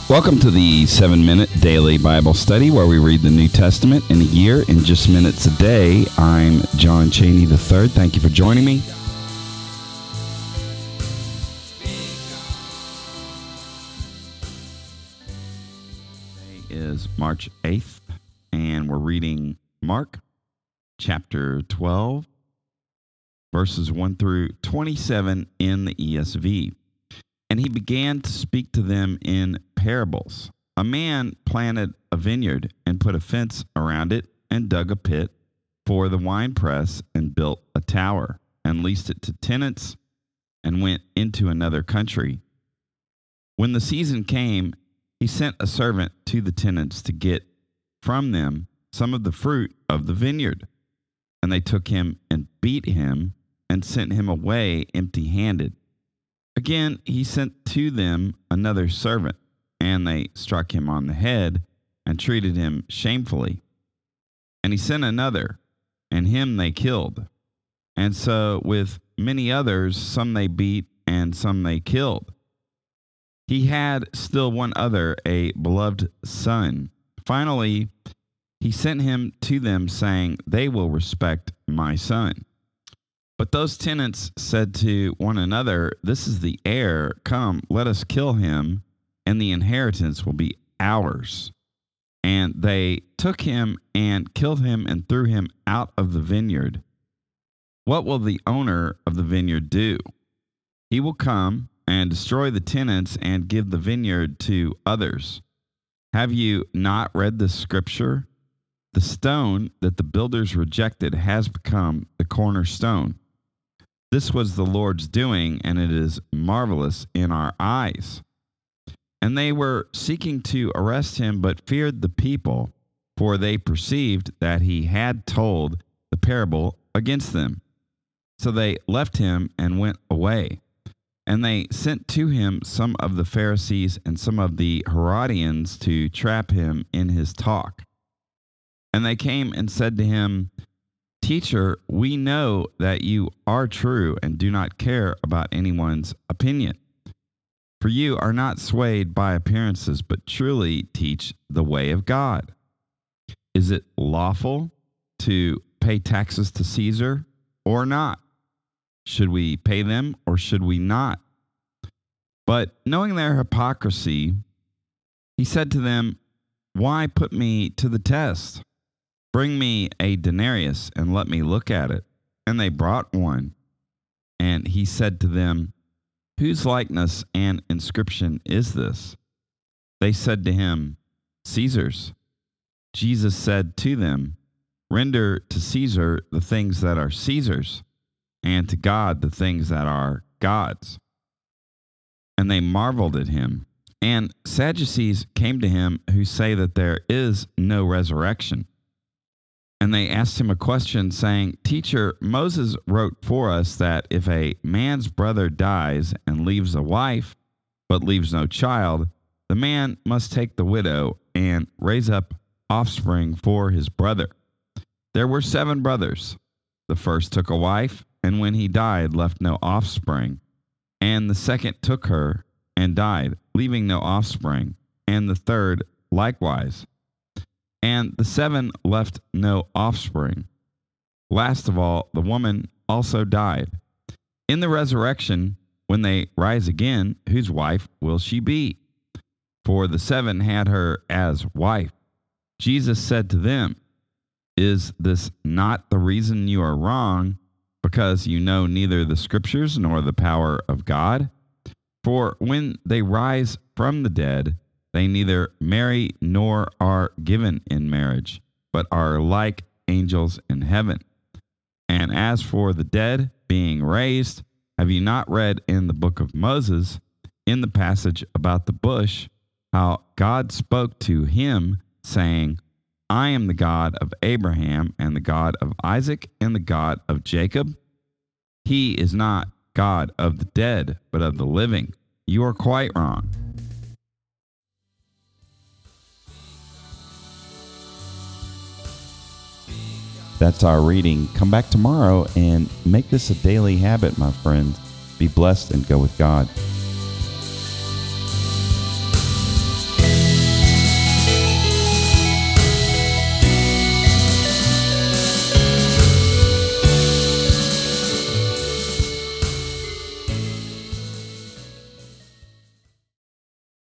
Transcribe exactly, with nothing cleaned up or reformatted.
Welcome to the seven minute Daily Bible Study, where we read the New Testament in a year in just minutes a day. I'm John Cheney the third. Thank you for joining me. Today is March eighth, and we're reading Mark chapter twelve, verses one through twenty-seven in the E S V. And he began to speak to them in parables. A man planted a vineyard and put a fence around it and dug a pit for the winepress and built a tower and leased it to tenants and went into another country. When the season came, he sent a servant to the tenants to get from them some of the fruit of the vineyard. And they took him and beat him and sent him away empty-handed. Again, he sent to them another servant, and they struck him on the head and treated him shamefully. And he sent another, and him they killed. And so with many others, some they beat, and some they killed. He had still one other, a beloved son. Finally, he sent him to them, saying, "They will respect my son." But those tenants said to one another, "This is the heir. Come, let us kill him, and the inheritance will be ours." And they took him and killed him and threw him out of the vineyard. What will the owner of the vineyard do? He will come and destroy the tenants and give the vineyard to others. Have you not read the scripture? The stone that the builders rejected has become the cornerstone. This was the Lord's doing, and it is marvelous in our eyes. And they were seeking to arrest him, but feared the people, for they perceived that he had told the parable against them. So they left him and went away. And they sent to him some of the Pharisees and some of the Herodians to trap him in his talk. And they came and said to him, "Teacher, we know that you are true and do not care about anyone's opinion. For you are not swayed by appearances, but truly teach the way of God. Is it lawful to pay taxes to Caesar or not? Should we pay them or should we not?" But knowing their hypocrisy, he said to them, "Why put me to the test? Bring me a denarius and let me look at it." And they brought one. And he said to them, "Whose likeness and inscription is this?" They said to him, "Caesar's." Jesus said to them, "Render to Caesar the things that are Caesar's, and to God the things that are God's." And they marveled at him. And Sadducees came to him, who say that there is no resurrection. And they asked him a question, saying, "Teacher, Moses wrote for us that if a man's brother dies and leaves a wife, but leaves no child, the man must take the widow and raise up offspring for his brother. There were seven brothers. The first took a wife, and when he died, left no offspring. And the second took her and died, leaving no offspring. And the third likewise. And the seven left no offspring. Last of all, the woman also died. In the resurrection, when they rise again, whose wife will she be? For the seven had her as wife." Jesus said to them, "Is this not the reason you are wrong, because you know neither the scriptures nor the power of God? For when they rise from the dead, they neither marry nor are given in marriage, but are like angels in heaven. And as for the dead being raised, have you not read in the book of Moses, in the passage about the bush, how God spoke to him, saying, 'I am the God of Abraham, and the God of Isaac, and the God of Jacob'? He is not God of the dead, but of the living. You are quite wrong." That's our reading. Come back tomorrow and make this a daily habit, my friends. Be blessed and go with God.